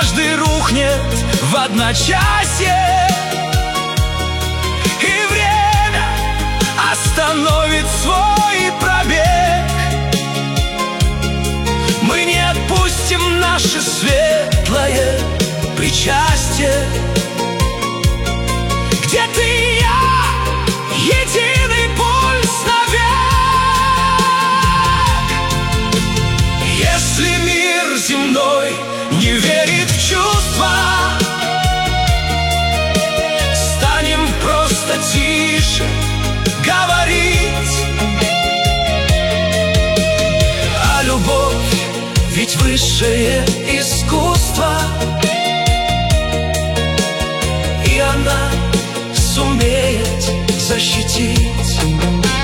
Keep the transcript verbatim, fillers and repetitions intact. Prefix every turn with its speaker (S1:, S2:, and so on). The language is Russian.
S1: однажды рухнет в одночасье, и время остановит свой пробег. Мы не отпустим наше светлое причастие, где ты и я, единый пульс навек. Если мир земной не верит в чувства, станем просто тише говорить. А любовь ведь высшее искусство, и она сумеет защитить.